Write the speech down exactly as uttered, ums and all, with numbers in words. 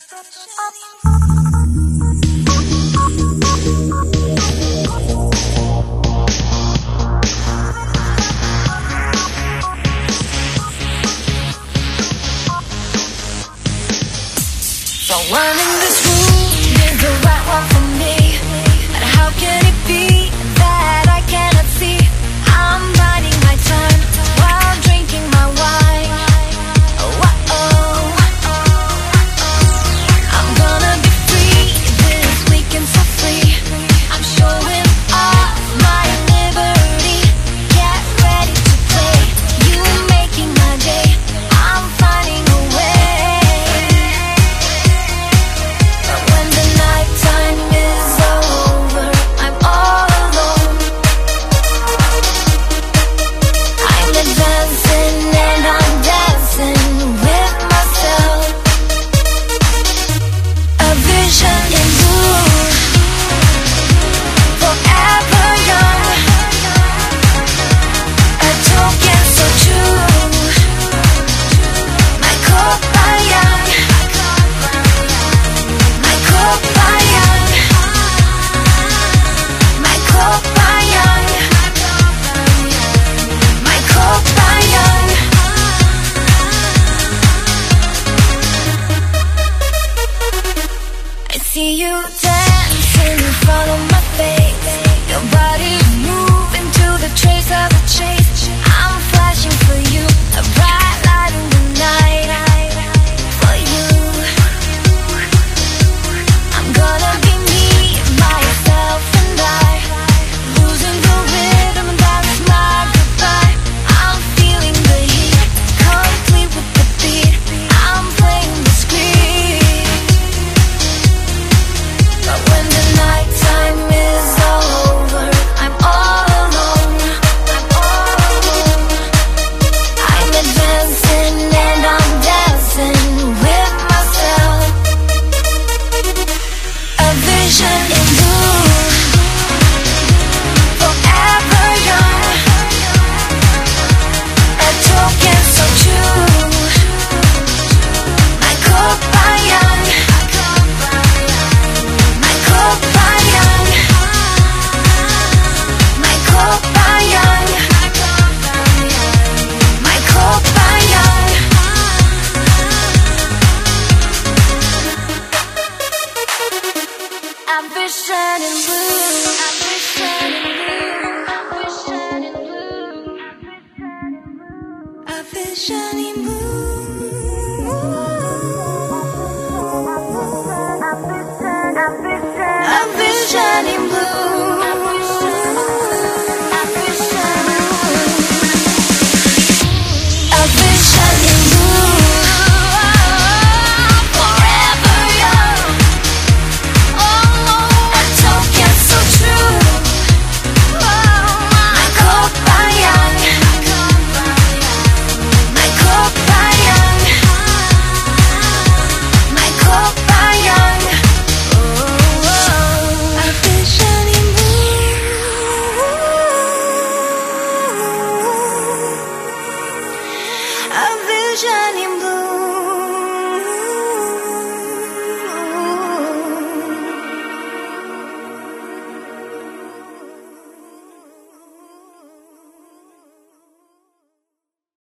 Someone in this room is the right one for me, but how can it be that I cannot see? I'm biding my time while drinking my wine. Oh, oh, oh. I'm gonna be free this weekend, so free. I'm showing off my liberty. Get ready to play. You making my day. I'm finding a way. See you dancing in front of my face. Your body's moving to the trace of the chase. I'm flashing for you, a bright light in the night. For you, I'm gonna be me, myself and I, losing the rhythm, that's my goodbye. I'm feeling the heat, complete with the beat. I'm playing the screen. But when the nighttime is over, I'm all alone, I'm all alone. I'm advancing and I'm dancing with myself. A vision in blue, forever young. A token so true. My companion. My companion, my companion, my companion. I'm vision in blue, I'm vision in blue, I'm vision in blue, a vision in blue. A vision in blue. Forever young. Oh, a token so true. My companion. My companion. My companion. A vision in blue. A vision in blue.